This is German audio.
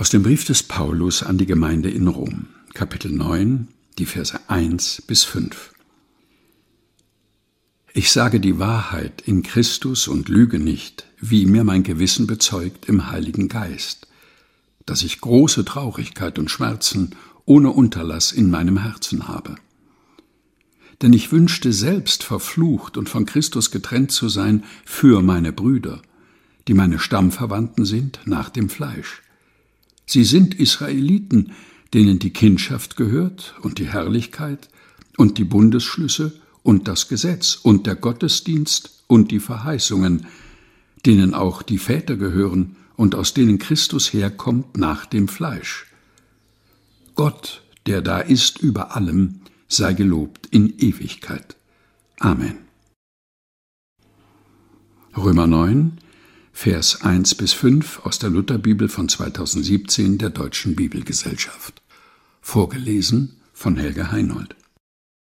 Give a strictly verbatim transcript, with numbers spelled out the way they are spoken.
Aus dem Brief des Paulus an die Gemeinde in Rom, Kapitel neun, die Verse eins bis fünf. Ich sage die Wahrheit in Christus und lüge nicht, wie mir mein Gewissen bezeugt im Heiligen Geist, dass ich große Traurigkeit und Schmerzen ohne Unterlass in meinem Herzen habe. Denn ich wünschte selbst verflucht und von Christus getrennt zu sein für meine Brüder, die meine Stammverwandten sind nach dem Fleisch. Sie sind Israeliten, denen die Kindschaft gehört und die Herrlichkeit und die Bundesschlüsse und das Gesetz und der Gottesdienst und die Verheißungen, denen auch die Väter gehören und aus denen Christus herkommt nach dem Fleisch. Gott, der da ist über allem, sei gelobt in Ewigkeit. Amen. Römer neun, Vers eins bis fünf aus der Lutherbibel von zweitausendsiebzehn der Deutschen Bibelgesellschaft. Vorgelesen von Helga Heinold.